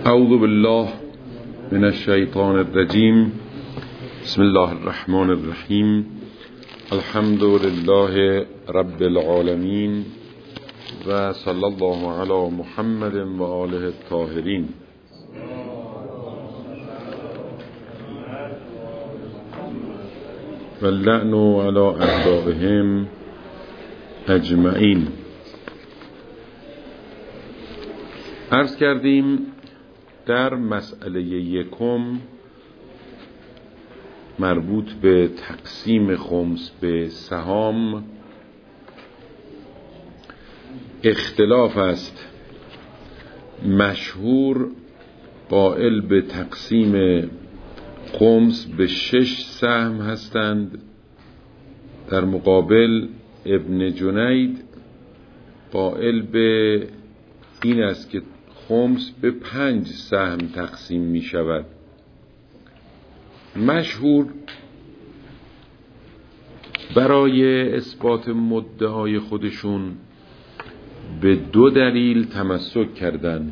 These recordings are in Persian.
اعوذ بالله من الشیطان الرجیم. بسم الله الرحمن الرحیم. الحمد لله رب العالمین و صلی الله علی محمد و آله الطاهرین. و اللعن علی اعدائهم اجمعین. عرض کردیم در مسئله یکم مربوط به تقسیم خمس به سهام اختلاف است. مشهور قائل به تقسیم خمس به 6 سهم هستند، در مقابل ابن جنید قائل به این است که خمس به 5 سهم تقسیم می شود. مشهور برای اثبات مدعای خودشون به 2 دلیل تمسک کردند.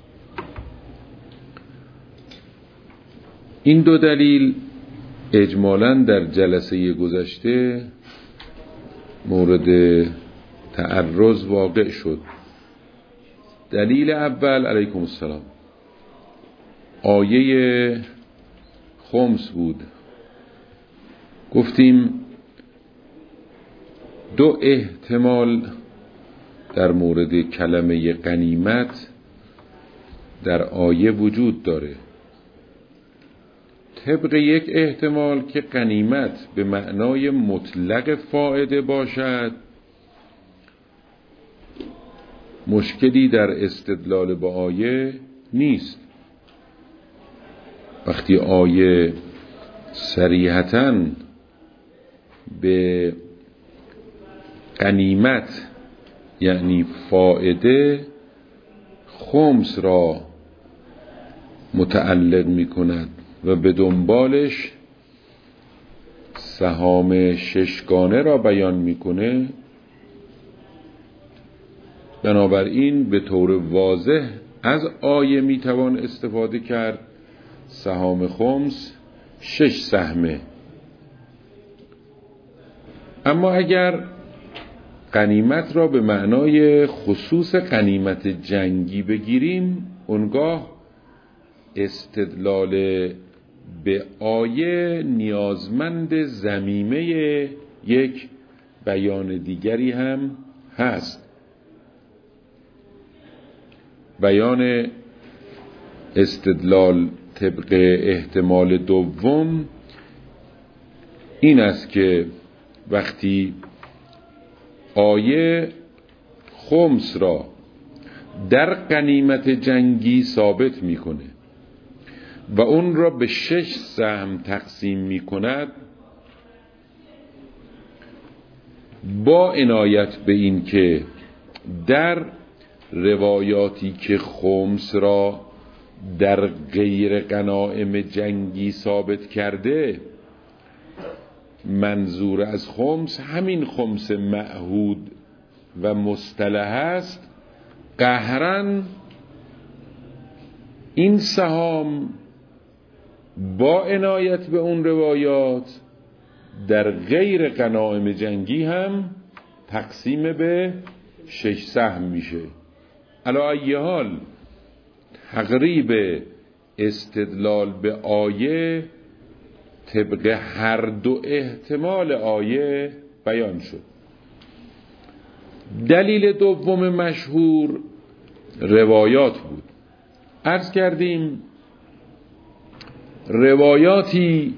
این 2 دلیل اجمالاً در جلسه گذشته مورد تعرض واقع شد. دلیل اول، علیکم السلام، آیه خمس بود. گفتیم 2 احتمال در مورد کلمه غنیمت در آیه وجود داره. طبق یک احتمال که غنیمت به معنای مطلق فائده باشد، مشکلی در استدلال با آیه نیست. وقتی آیه صریحتاً به غنیمت یعنی فائده خمس را متعلق می کند و به دنبالش سهام 6 گانه را بیان می کنه، بنابراین به طور واضح از آیه می توان استفاده کرد سهام خمس 6 سهمه. اما اگر غنیمت را به معنای خصوص غنیمت جنگی بگیریم، اونگاه استدلال به آیه نیازمند ضمیمه یک بیان دیگری هم هست. بیان استدلال طبق احتمال دوم این است که وقتی آیه خمس را در غنیمت جنگی ثابت می کنه و اون را به 6 سهم تقسیم می کند، با عنایت به این که در روایاتی که خمس را در غیر غنایم جنگی ثابت کرده، منظور از خمس همین خمس معهود و مصطلح است، قهراً این سهام با عنایت به اون روایات در غیر غنایم جنگی هم تقسیم به 6 سهم میشه. علی ای حال تقریب استدلال به آیه طبق هر 2 احتمال آیه بیان شد. دلیل دوم مشهور روایات بود. عرض کردیم روایاتی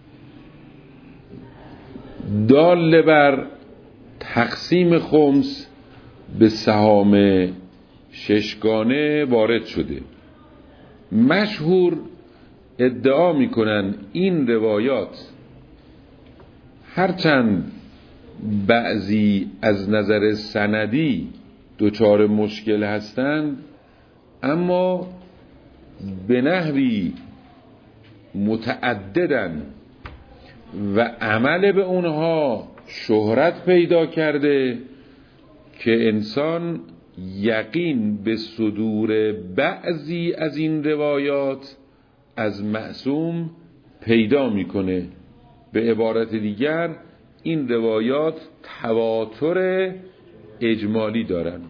دال بر تقسیم خمس به سهام 6 گانه وارد شده. مشهور ادعا میکنن این روایات هرچند بعضی از نظر سندی دچار مشکل هستند، اما به نحوی متعددن و عمل به اونها شهرت پیدا کرده که انسان یقین به صدور بعضی از این روایات از معصوم پیدا میکنه. به عبارت دیگر این روایات تواتر اجمالی دارن.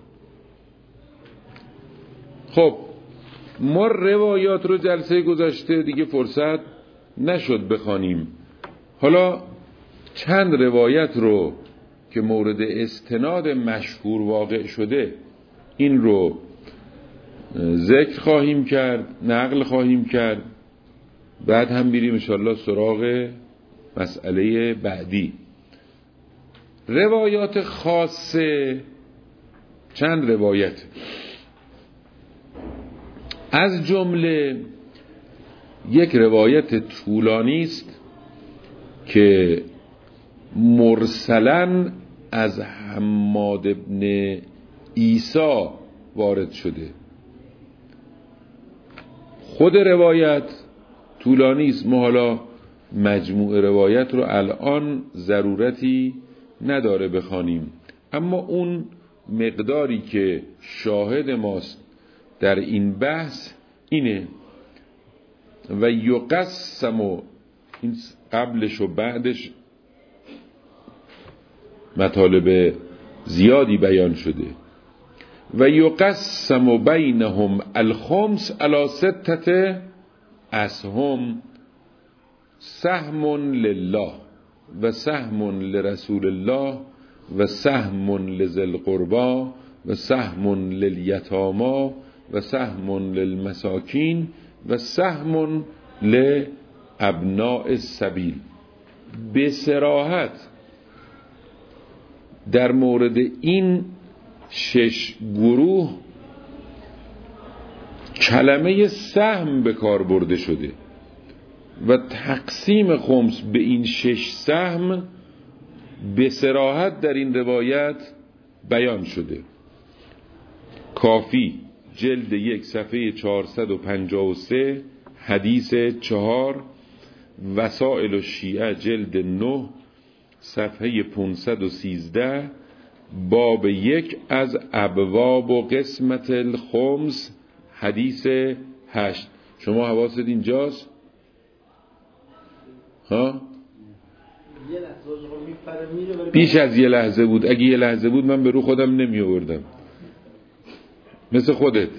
خب ما روایات رو جلسه گذشته دیگه فرصت نشد بخوانیم. حالا چند روایت رو که مورد استناد مشهور واقع شده این رو ذکر خواهیم کرد، نقل خواهیم کرد، بعد هم میریم انشاءالله سراغ مسئله بعدی. روایات خاصه چند روایت، از جمله یک روایت طولانی است که مرسلاً از حماد ابن عیسی وارد شده. خود روایت طولانی است، ما حالا مجموع روایت رو الان ضرورتی نداره بخوانیم، اما اون مقداری که شاهد ماست در این بحث اینه. و یقسم، این قبلش و بعدش مطالب زیادی بیان شده. و یقسم بینهم الخمس علی ستة اسهم، سهم لله و سهم لرسول الله و سهم لذی القربى و سهم للیتامی و سهم للمساکین و سهم لابناء السبیل. به صراحت در مورد این 6 گروه کلمه سهم به کار برده شده و تقسیم خمس به این 6 سهم به صراحت در این روایت بیان شده. کافی جلد 1 صفحه 453 حدیث 4، وسائل الشیعه جلد 9 صفحه 513 باب 1 از ابواب و قسمت الخمس حدیث 8. شما حواست اینجاست؟ ها؟ بیش از یه لحظه بود. اگه یه لحظه بود من به رو خودم نمی آوردم، مثل خودت.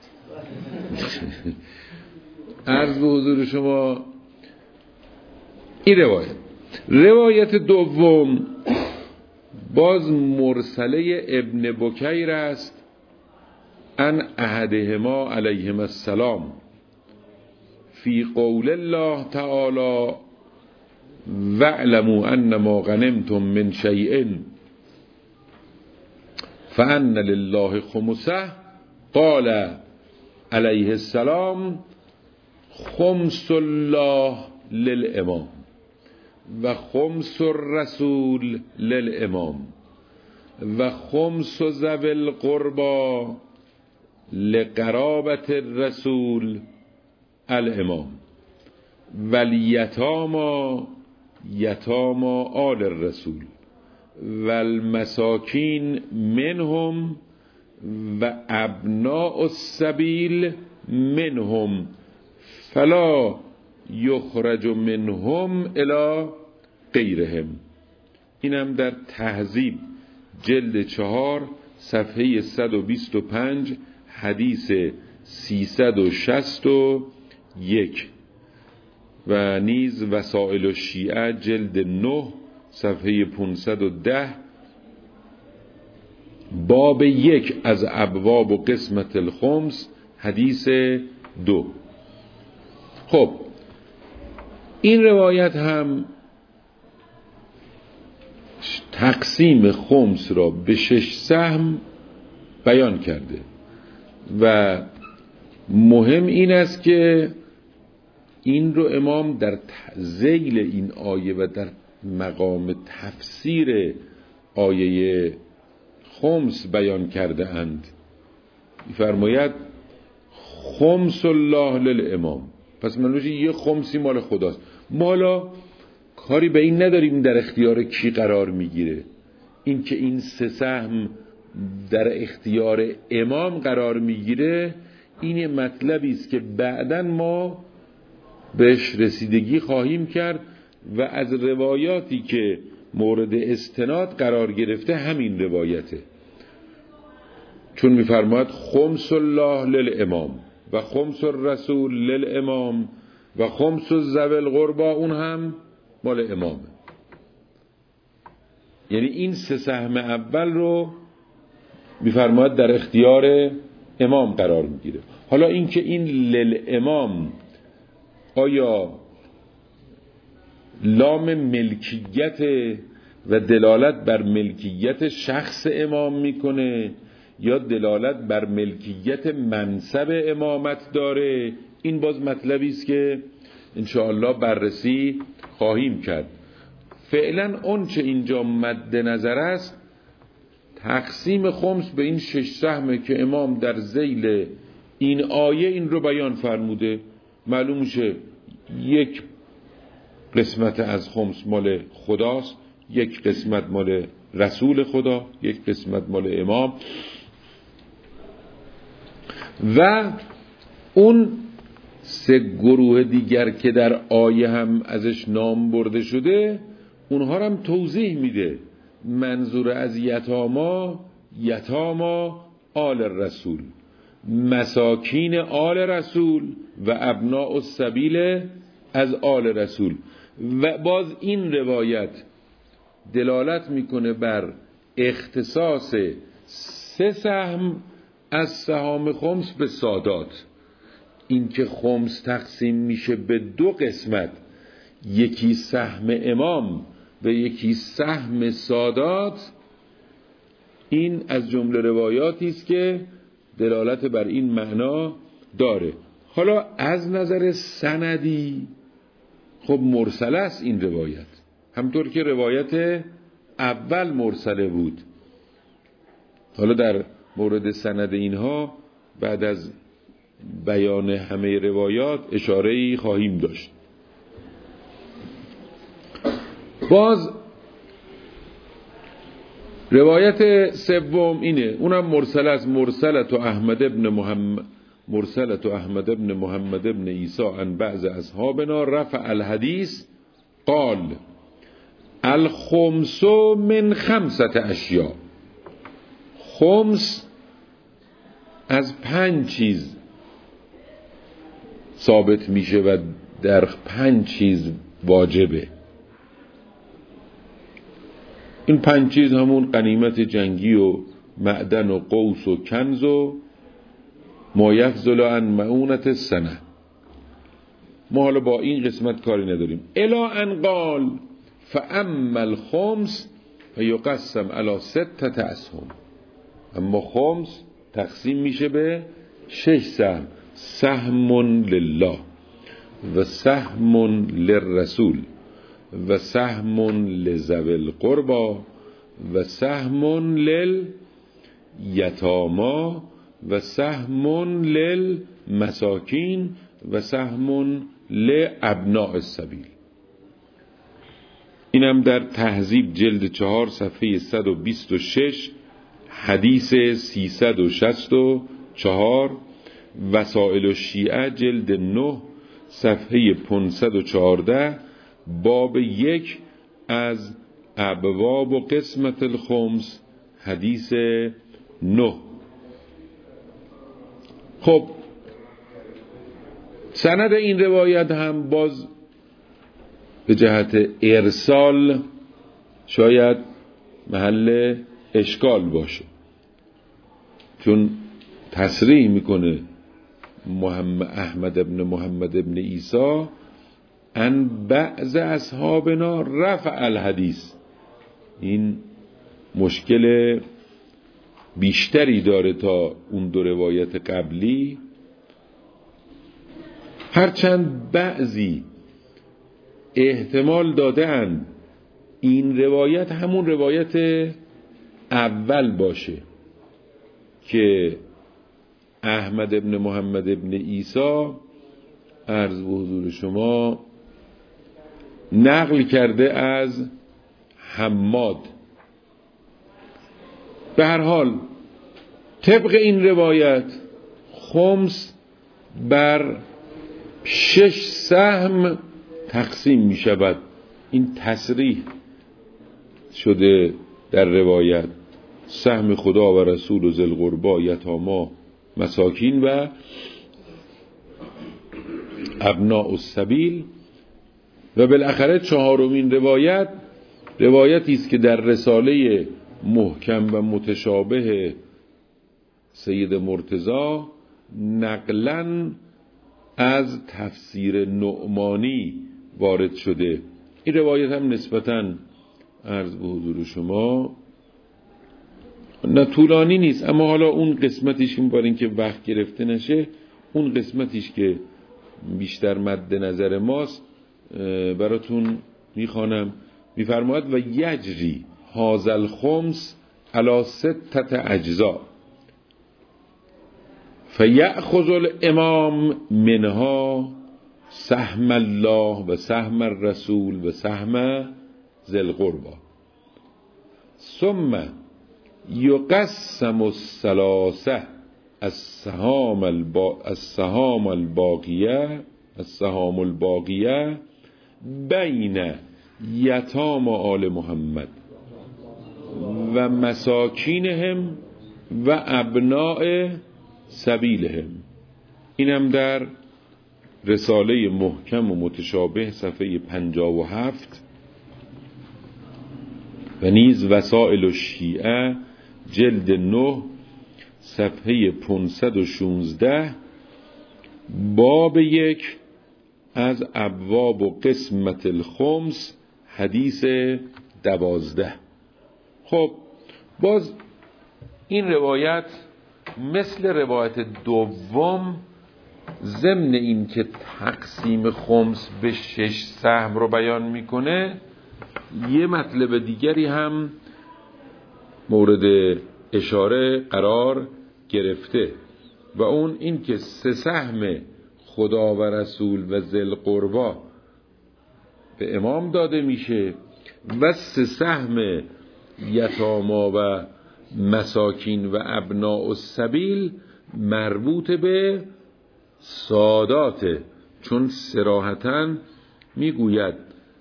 عرض به حضور شما این روایت دوم باز مرسله ابن بکیر است، ان احدهما علیهما السلام فی قول الله تعالی واعلموا انما غنمتم من شیء فان لله خمسه قال علیه السلام خمس الله للامام و خمس الرسول للامام و خمس ذوی القربى لقرابة الرسول الامام و الیتامی یتامی آل الرسول و المساکین منهم و ابناء السبیل منهم فلا یخرج منهم الی غیرهم. اینم در تهذیب جلد 4 صفحه 125 حدیث 361 و نیز وسائل الشیعه جلد 9 صفحه 510 باب 1 از ابواب و قسمت الخمس حدیث 2. خب این روایت هم تقسیم خمس را به 6 سهم بیان کرده و مهم این است که این رو امام در ذیل این آیه و در مقام تفسیر آیه خمس بیان کرده اند. فرماید خمس الله للامام، پس منوش یه خمسی مال خداست. ما حالا کاری به این نداریم در اختیار کی قرار میگیره. این که این 3 سهم در اختیار امام قرار میگیره، این مطلبی است که بعداً ما بهش رسیدگی خواهیم کرد و از روایاتی که مورد استناد قرار گرفته همین روایته، چون میفرماید خمس الله للامام و خمس الرسول للامام و خمس ذوی القربا، اون هم مال امامه. یعنی این 3 سهم اول رو میفرماید در اختیار امام قرار میگیره. حالا اینکه این للامام آیا لام ملکیت و دلالت بر ملکیت شخص امام میکنه یا دلالت بر ملکیت منصب امامت داره، این باز مطلبی است که انشاءالله بررسی خواهیم کرد. فعلا اون چه اینجا مد نظر است تقسیم خمس به این 6 سهمه که امام در ذیل این آیه این رو بیان فرموده. معلوم میشه یک قسمت از خمس مال خداست، یک قسمت مال رسول خدا، یک قسمت مال امام، و اون 3 گروه دیگر که در آیه هم ازش نام برده شده اونها هم توضیح میده. منظور از یتاما آل رسول، مساکین آل رسول و ابناء السبیل از آل رسول. و باز این روایت دلالت میکنه بر اختصاص 3 سهم از سهام خمس به سادات. این که خمس تقسیم میشه به 2 قسمت، یکی سهم امام و یکی سهم سادات، این از جمله روایاتی است که دلالت بر این معنا داره. حالا از نظر سندی خب مرسل است این روایت، همطور که روایت اول مرسله بود. حالا در مورد سند اینها بعد از بیان همه روایات اشاره‌ای خواهیم داشت. باز روایت سوم اینه، اونم مرسل است، مرسلت احمد ابن محمد ابن عیسی عن بعض اصحابنا رفع الحدیث قال الخمس من 5 اشیاء. خمس از 5 چیز ثابت میشه و در 5 چیز واجبه. این 5 چیز همون غنیمت جنگی و معدن و قوس و کنز و ما یفضل عن معونت السنه. ما حالا با این قسمت کاری نداریم. الا ان قال فاما الخمس فیقسم علی 6 اسهم. اما خمس تقسیم میشه به 6 سهم، سهم لله و سهم للرسول و سهم لذوی القربا و سهم للیتاما و سهم للمساکین و سهم لابناء السبیل. اینم در تهذیب جلد 4 صفحه 126 حدیث 364، وسائل الشیعه جلد 9 صفحه 514 باب 1 از ابواب و قسمت الخمس حدیث 9. خب سند این روایت هم باز به جهت ارسال شاید محل اشکال باشه، چون تصریح میکنه احمد ابن محمد ابن عیسی ان بعض اصحابنا رفع الحدیث. این مشکل بیشتری داره تا اون 2 روایت قبلی، هرچند بعضی احتمال دادن این روایت همون روایت اول باشه که احمد ابن محمد ابن عیسی عرض به حضور شما نقل کرده از حماد. به هر حال طبق این روایت خمس بر 6 سهم تقسیم می شود. این تصریح شده در روایت: سهم خدا و رسول و ذی القربی، یتاما، مساکین و ابناء السبیل. و بالاخره چهارمین روایتی است که در رساله محکم و متشابه سید مرتضی نقلاً از تفسیر نعمانی وارد شده. این روایت هم نسبتاً عرض به حضور شما نه طولانی نیست، اما حالا اون قسمتیش برای اینکه وقت گرفته نشه، اون قسمتیش که بیشتر مد نظر ماست براتون میخوانم. میفرماید: و یجری هذا الخمس علی 6 اجزاء فیأخذ الامام منها سهم الله و سهم الرسول و سهم ذی القربی، ثم یقسم الثلاثه السهام الباقیه بین یتام آل محمد و مساکینهم و ابناء سبیلهم. اینم در رساله محکم و متشابه صفحه 57 و نیز وسائل الشیعه جلد 9 صفحه 516 باب 1 از ابواب و قسمت الخمس حدیث 12. خب باز این روایت مثل روایت دوم ضمن این که تقسیم خمس به 6 سهم رو بیان میکنه، یه مطلب دیگری هم مورد اشاره قرار گرفته و اون این که 3 سهم خدا و رسول و ذی القربی به امام داده میشه و 3 سهم یتاما و مساکین و ابناء السبیل مربوط به ساداته، چون صراحتاً میگوید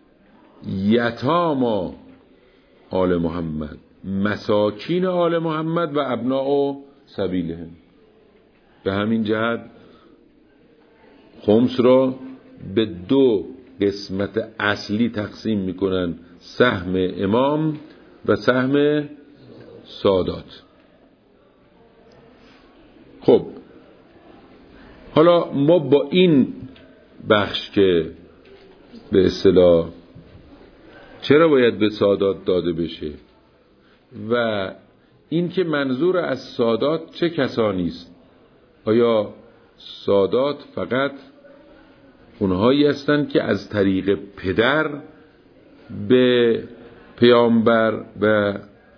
یتاما آل محمد، مساکین آل محمد و ابناء سبیلهم. به همین جهت خمس را به 2 قسمت اصلی تقسیم میکنن: سهم امام و سهم سادات. خب حالا ما با این بخش که به اصطلاح چرا باید به سادات داده بشه و این که منظور از سادات چه کسانی است، آیا سادات فقط اونهایی هستند که از طریق پدر به پیامبر و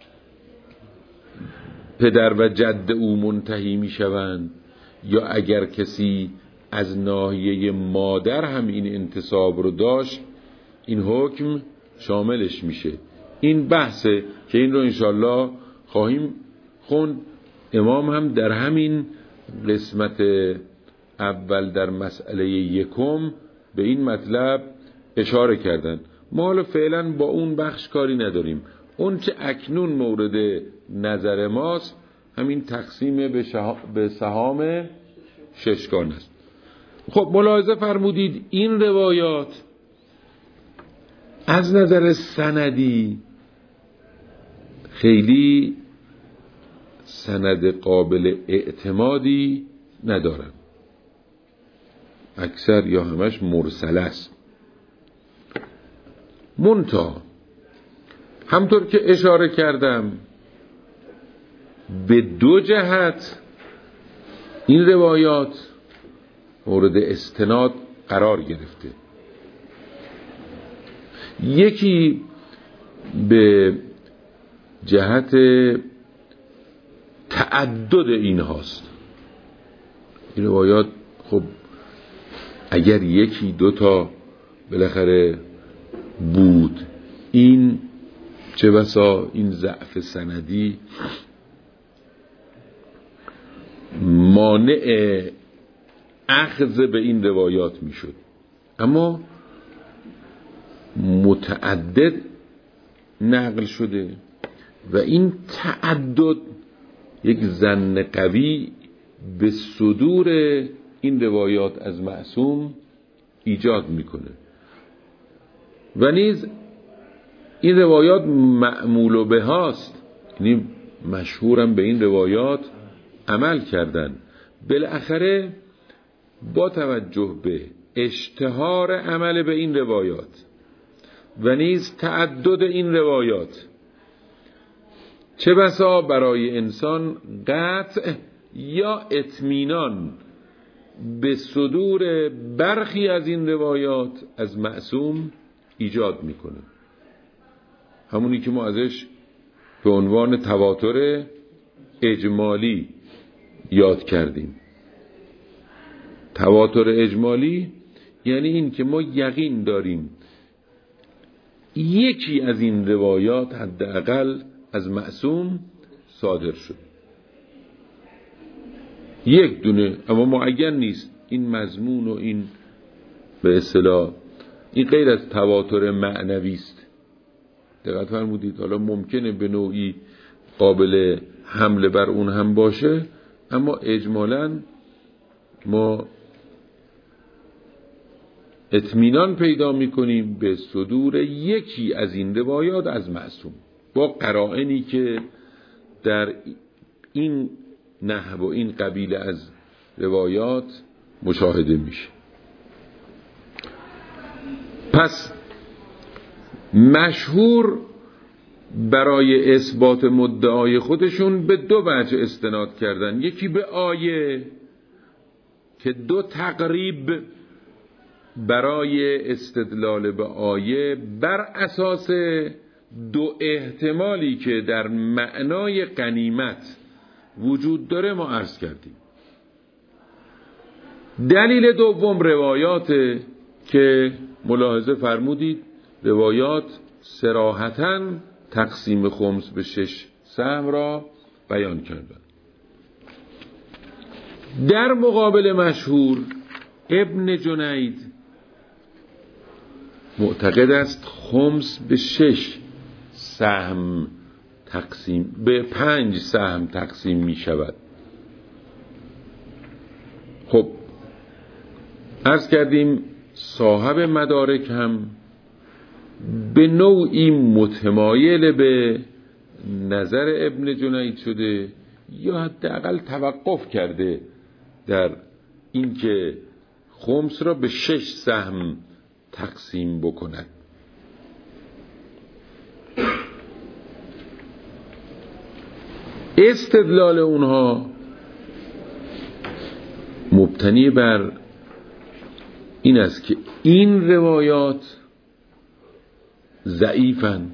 پدر و جد او منتهی می شوند، یا اگر کسی از ناحیه مادر هم این انتساب رو داشت این حکم شاملش میشه؟ این بحثه که این رو انشالله خواهیم خوند. امام هم در همین قسمت اول در مسئله 1 به این مطلب اشاره کردن. ما حالا فعلا با اون بخش کاری نداریم. اون چه اکنون مورد نظر ماست همین تقسیم به سهام 6 گانه است. خب ملاحظه فرمودید این روایات از نظر سندی خیلی سند قابل اعتمادی ندارن، اکثر یا همش مرسل است. منتها همطور که اشاره کردم به 2 جهت این روایات مورد استناد قرار گرفته. یکی به جهت تعدد این هاست. این روایات خب اگر 1-2 تا بالاخره بود، این چه بسا این ضعف سندی مانع اخذ به این روایات میشد. اما متعدد نقل شده و این تعدد یک ظن قوی به صدور این روایات از معصوم ایجاد میکنه و نیز این روایات معمول به هاست، یعنی مشهورم به این روایات عمل کردن. بالاخره با توجه به اشتهار عمل به این روایات و نیز تعدد این روایات، چه بسا برای انسان قطع یا اطمینان به صدور برخی از این روایات از معصوم ایجاد میکنه. همونی که ما ازش به عنوان تواتر اجمالی یاد کردیم. تواتر اجمالی یعنی این که ما یقین داریم یکی از این روایات حداقل از معصوم صادر شد، یک دونه، اما معین نیست. این مضمون و این به اصطلاح این غیر از تواتر معنوی است. دقت فرمودید؟ حالا ممکنه به نوعی قابل حمله بر اون هم باشه، اما اجمالاً ما اطمینان پیدا میکنیم به صدور یکی از این روایات از معصوم با قرائنی که در این نحو و این قبیله از روایات مشاهده میشه. پس مشهور برای اثبات مدعای خودشون به دو وجه استناد کردن. یکی به آیه که دو تقریب برای استدلال به آیه بر اساس دو احتمالی که در معنای غنیمت وجود داره ما عرض کردیم. دلیل دوم روایات که ملاحظه فرمودید روایات صراحتاً تقسیم خمس به 6 سهم را بیان کردن. در مقابل مشهور ابن جنید معتقد است خمس به 6 سهم تقسیم به 5 سهم تقسیم می شود. خب عرض کردیم صاحب مدارک هم به نوعی متمایل به نظر ابن جنید شده یا حداقل توقف کرده در اینکه خمس را به 6 سهم تقسیم بکند. استدلال اونها مبتنی بر این است که این روایات ضعیفن،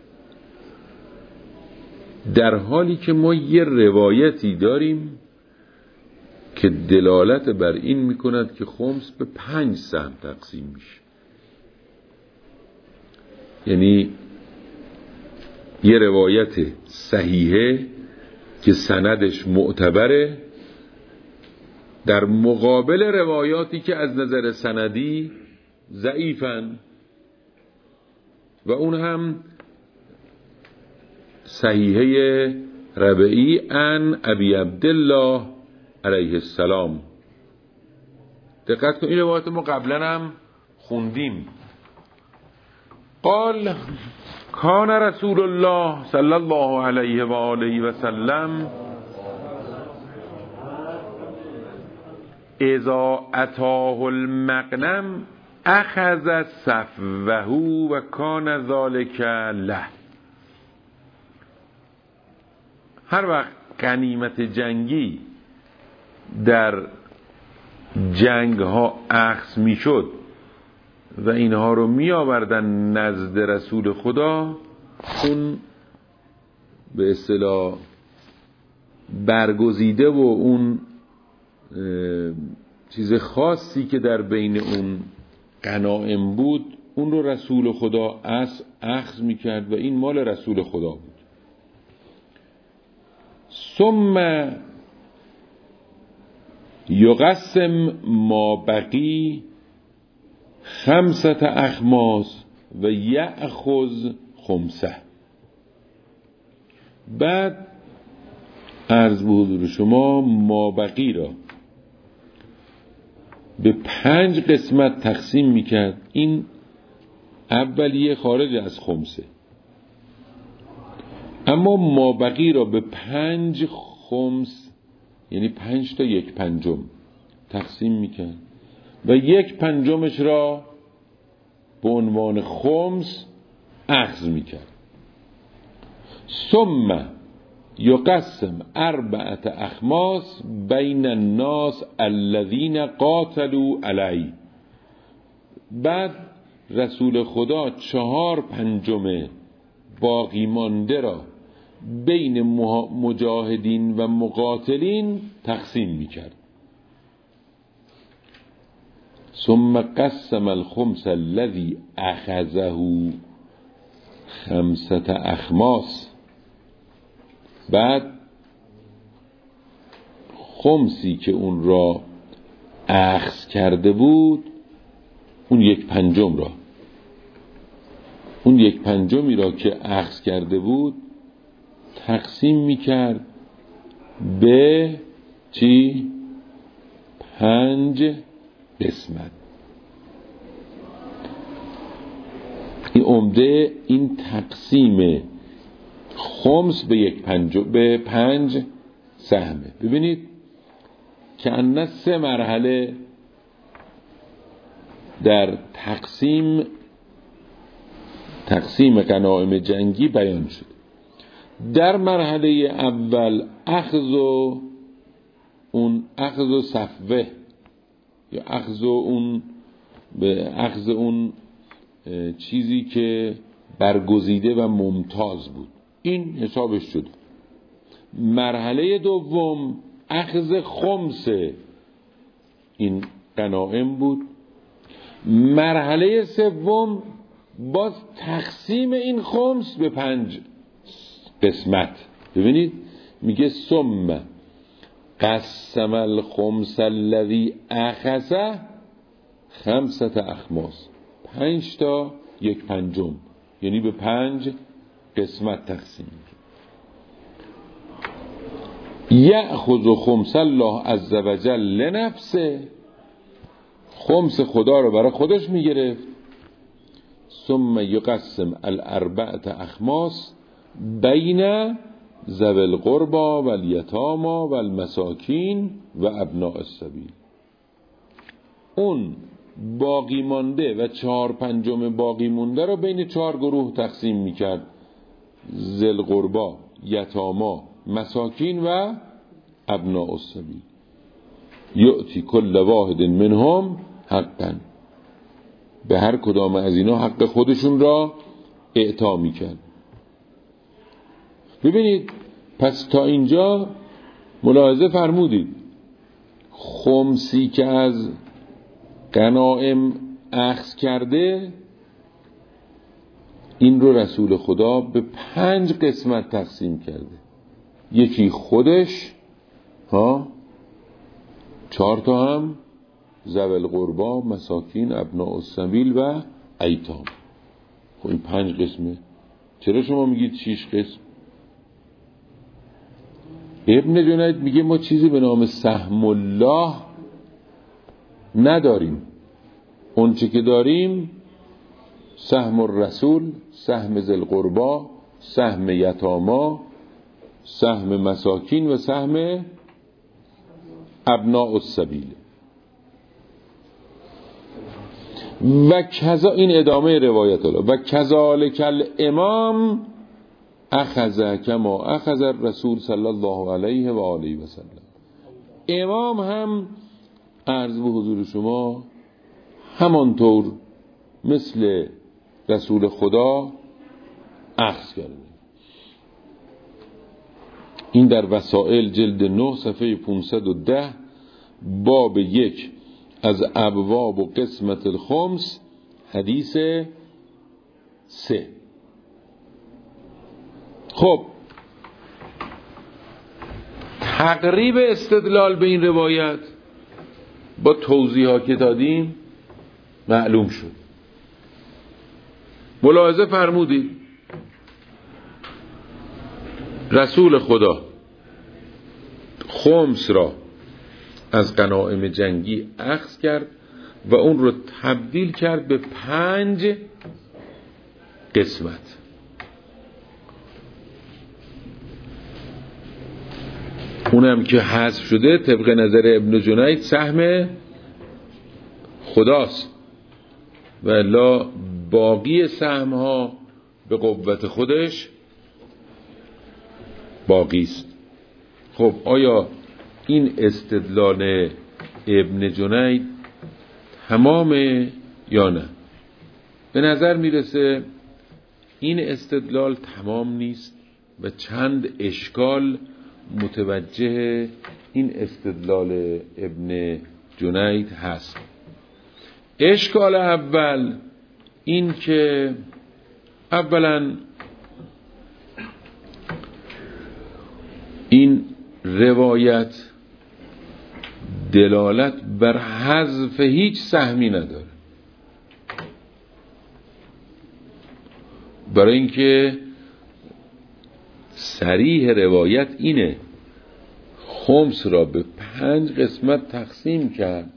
در حالی که ما یه روایتی داریم که دلالت بر این میکند که خمس به 5 سهم تقسیم میشه. یعنی یه روایت صحیحه که سندش معتبره در مقابل روایاتی که از نظر سندی ضعیفن و اون هم صحیحه ربعی عن ابی عبدالله علیه السلام. دقت کن این روایت ما قبلا هم خوندیم. قال کان رسول الله صلی الله علیه و آله و سلم اذا اتاه المغنم اخذ صفوه و کان ذلک له. هر وقت غنیمت جنگی در جنگ ها اخذ می شد و اینها رو می آوردن نزد رسول خدا، اون به اصطلاح برگزیده و اون چیز خاصی که در بین اون غنایم بود اون رو رسول خدا اخذ می کرد و این مال رسول خدا بود. ثم یقسم ما بقی 5 اخماس و یأخذ خمسه. بعد عرض به حضور شما ما بقی را به 5 قسمت تقسیم میکرد. این اولیه خارج از خمسه، اما ما بقی را به 5 خمس، یعنی 5 تا 1/5 تقسیم میکرد و 1/5 را به عنوان خمس اخذ میکرد. ثم یقسم 4 اخماس بین الناس الذین قاتلوا علی. بعد رسول خدا 4/5 باقی مانده را بین مجاهدین و مقاتلین تقسیم میکرد. ثم قسم الخمس الذي اخذه 5 اخماس. بعد خمسی که اون را اخذ کرده بود، اون 1/5 را، اون 1/5 را که اخذ کرده بود تقسیم میکرد به 5 قسمت. این عمده این تقسیم خمس به 5 سهمه. ببینید که ان 3 مرحله در تقسیم غنایم جنگی بیان شد. در مرحله اول اخذ صفوه یا اخذ اون چیزی که برگزیده و ممتاز بود، این حسابش شد. مرحله دوم اخذ خمس این غنایم بود. مرحله سوم باز تقسیم این خمس به 5 قسمت. ببینید میگه ثم قسم الخمس الذي اخذ 5 اخماس، 5 تا 1/5، یعنی به 5 قسمت تقسیم. یأخذ خمس الله عز وجل لنفسه، خمس خدا رو برای خودش میگرفت. ثم یقسم 4 اخماس بین ذوی القربى و الیتامی و المساکین و ابناء السبیل. اون باقی مانده و 4/5 باقی مونده رو بین 4 گروه تقسیم میکرد: ذی القربى، یتاما، مساکین و ابناء السبیل. یؤتی کل واحد منهم حقا، به هر کدام از اینا حق خودشون را اعطا میکرد. ببینید پس تا اینجا ملاحظه فرمودید خمسی که از غنایم اخذ کرده، این رو رسول خدا به 5 قسمت تقسیم کرده. یکی خودش 4 تا هم ذوی القربى، مساکین، ابناء السبیل و ایتام. خب این 5 قسمه. چرا شما میگید 6 قسم؟ ابن جنید میگه ما چیزی به نام سهم الله نداریم. اون چه که داریم سهم الرسول، سهم ذی القربى، سهم یتاما، سهم مساکین و سهم ابناء السبیل. و کذا، این ادامه روایت الله، و کذالک الامام اخذ کما اخذ الرسول صلی الله علیه و آله و سلم. امام هم عرض به حضور شما همانطور مثل رسول خدا اخذ کرده. این در وسائل جلد 9 صفحه 510 باب 1 از ابواب و قسمت الخمس حدیث 3. خب تقریب استدلال به این روایت با توضیحات که دادیم معلوم شد. ملاحظه فرمودید رسول خدا خمس را از غنایم جنگی اخذ کرد و اون رو تبدیل کرد به 5 قسمت. اونم که حذف شده طبق نظر ابن جنید سهم خداست و الا باقی سهم ها به قوت خودش باقی است. خب آیا این استدلال ابن جنید تمامه یا نه؟ به نظر میرسه این استدلال تمام نیست و چند اشکال متوجه این استدلال ابن جنید هست. اشکال اول این که اولا این روایت دلالت بر حذف هیچ سهمی نداره، برای اینکه صریح روایت اینه خمس را به 5 قسمت تقسیم کرد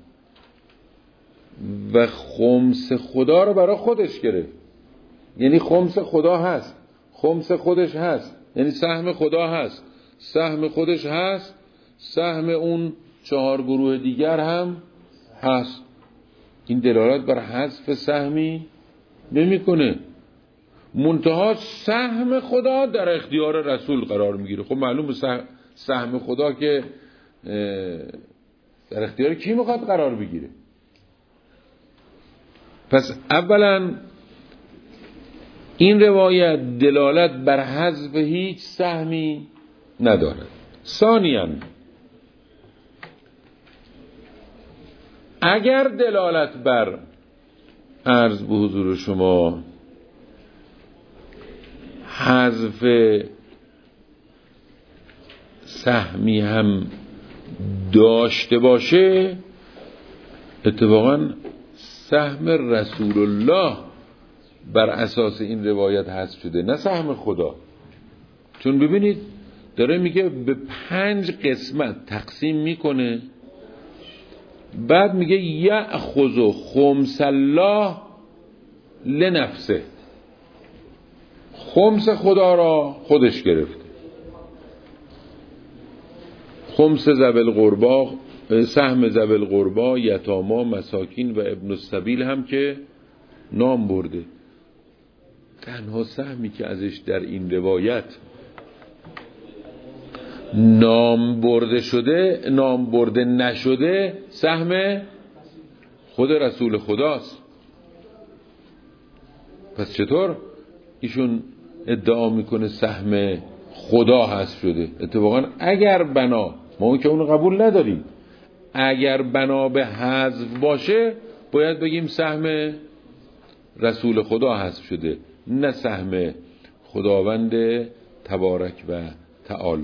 و خمس خدا رو برای خودش گرفت. یعنی خمس خدا هست، خمس خودش هست، یعنی سهم خدا هست، سهم خودش هست، سهم اون 4 گروه دیگر هم هست. این دلالت بر حذف سهمی نمیکنه. منتها سهم خدا در اختیار رسول قرار میگیره. خب معلومه سهم خدا که در اختیار کی میخواد قرار بگیره؟ پس اولا این روایت دلالت بر حذف هیچ سهمی ندارد. ثانیاً اگر دلالت بر عرض به حضور شما حذف سهمی هم داشته باشه، اتفاقاً سهم رسول الله بر اساس این روایت حذف شده، نه سهم خدا. چون ببینید داره میگه به 5 قسمت تقسیم میکنه، بعد میگه یأخذ خمس الله لنفسه، خمس خدا را خودش گرفته. خمس ذوی القربا، سهم ذوی القربا، یتاما، مساکین و ابن السبیل هم که نام برده. تنها سهمی که ازش در این روایت نام برده نشده سهم خود رسول خداست. پس چطور ایشون ادعا میکنه سهم خدا حذف شده؟ اتفاقا اگر بنا، ما که اونو قبول نداریم، اگر بنا به حذف باشه باید بگیم سهم رسول خدا حذف شده، نه سهم خداوند تبارک و تعالی.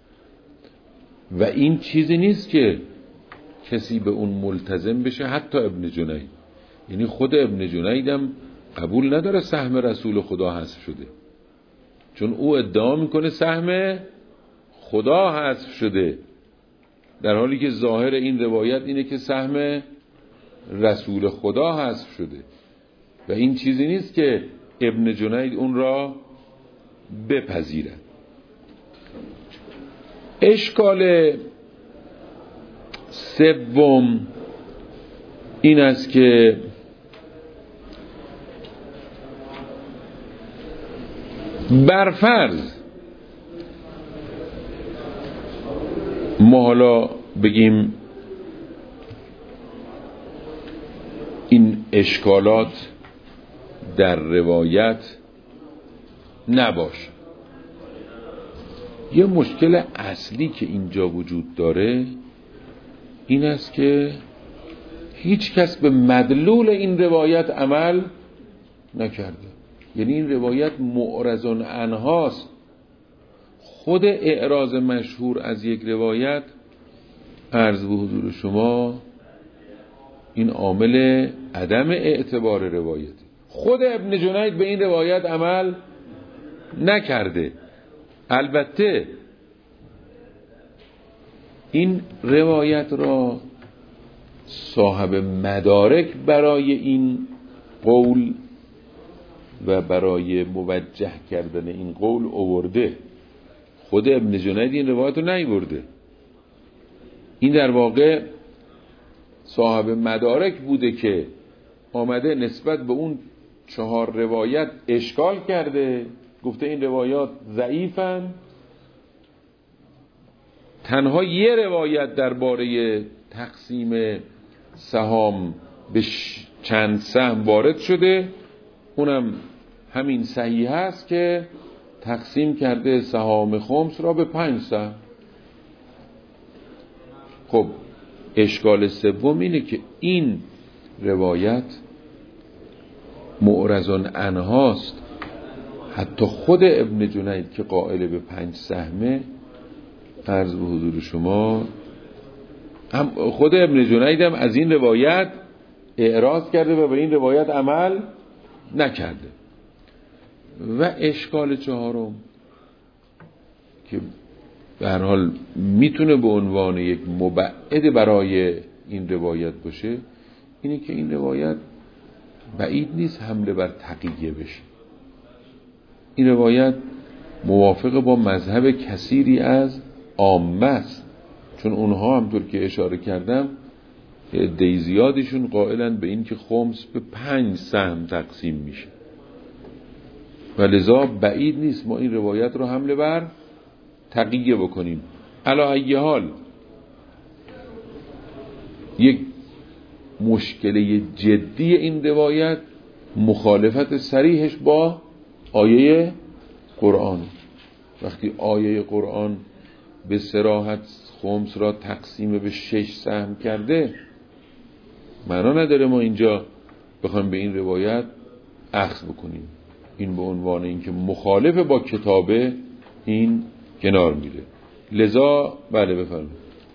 و این چیزی نیست که کسی به اون ملتزم بشه، حتی ابن جنید. یعنی خود ابن جنید هم قبول نداره سهم رسول خدا حذف شده، چون او ادعا میکنه سهم خدا حذف شده، در حالی که ظاهر این روایت اینه که سهم رسول خدا حذف شده. و این چیزی نیست که ابن جنید اون را بپذیره. اشکال سوم این است که برفرض ما حالا بگیم این اشکالات در روایت نباشه، یه مشکل اصلی که اینجا وجود داره این است که هیچ کس به مدلول این روایت عمل نکرده. یعنی این روایت معرض عنهاست. خود اعراض مشهور از یک روایت عرض به حضور شما این عامل عدم اعتبار روایت. خود ابن جنید به این روایت عمل نکرده. البته این روایت را صاحب مدارک برای این قول و برای موجه کردن این قول آورده. خود ابن جنید این روایت رو نیاورده. این در واقع صاحب مدارک بوده که آمده نسبت به اون 4 روایت اشکال کرده، گفته این روایات ضعیفن. تنها یه روایت درباره تقسیم سهام به چند سهم وارد شده، اونم همین صحیح هست که تقسیم کرده سهام خمس را به 5 سهم. خب اشکال سوم اینه که این روایت معرض عنهاست. حتی خود ابن جنید که قائل به 5 سهمه، عرض به حضور شما، خود ابن جنید هم از این روایت اعراض کرده و به این روایت عمل نکرده. و اشکال چهارم که به هر حال میتونه به عنوان یک مبعد برای این روایت باشه، اینه که این روایت بعید نیست حمله بر تقیه بشه. این روایت موافق با مذهب کثیری از عامه است، چون اونها همطور که اشاره کردم عده زیادشون قائلن به این که خمس به 5 سهم تقسیم میشه و لذا بعید نیست ما این روایت رو حمله بر تقیه بکنیم. علی ای حال یک مشکل جدی این روایت مخالفت صریحش با آیه قرآن. وقتی آیه قرآن به صراحت خمس را تقسیم به 6 سهم کرده، معنا نداره ما اینجا بخوایم به این روایت اخذ بکنیم. این به عنوان اینکه مخالف با کتابه این کنار میره. لذا بله بفرمایید.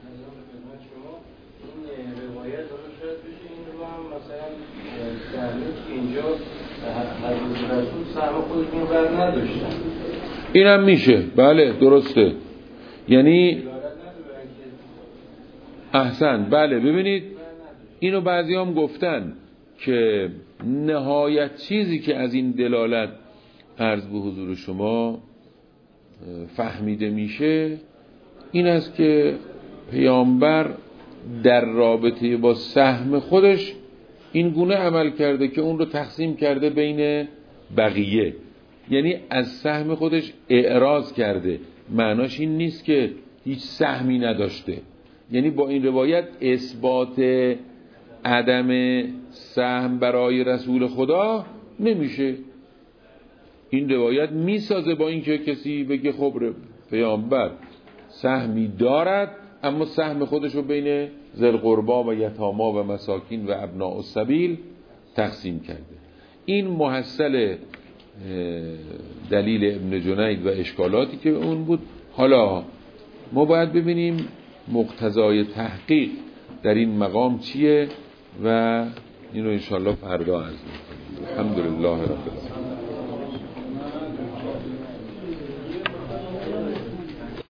این هم میشه، بله درسته. یعنی احسن، بله ببینید اینو بعضی هم گفتن که نهایت چیزی که از این دلالت عرض به حضور شما فهمیده میشه این است که پیامبر در رابطه با سهم خودش این گونه عمل کرده که اون رو تقسیم کرده بین بقیه، یعنی از سهم خودش اعراض کرده. معناش این نیست که هیچ سهمی نداشته، یعنی با این روایت اثبات عدم سهم برای رسول خدا نمیشه. این روایت میسازه با اینکه کسی بگه خب پیامبر سهمی دارد اما سهم خودش رو بین ذی القربا و یتاما و مساکین و ابناء السبیل تقسیم کرده. این محصل دلیل ابن جنید و اشکالاتی که اون بود. حالا ما باید ببینیم مقتضای تحقیق در این مقام چیه و اینو انشاءالله فردا عرض می‌کنیم. الحمدلله رب العالمین.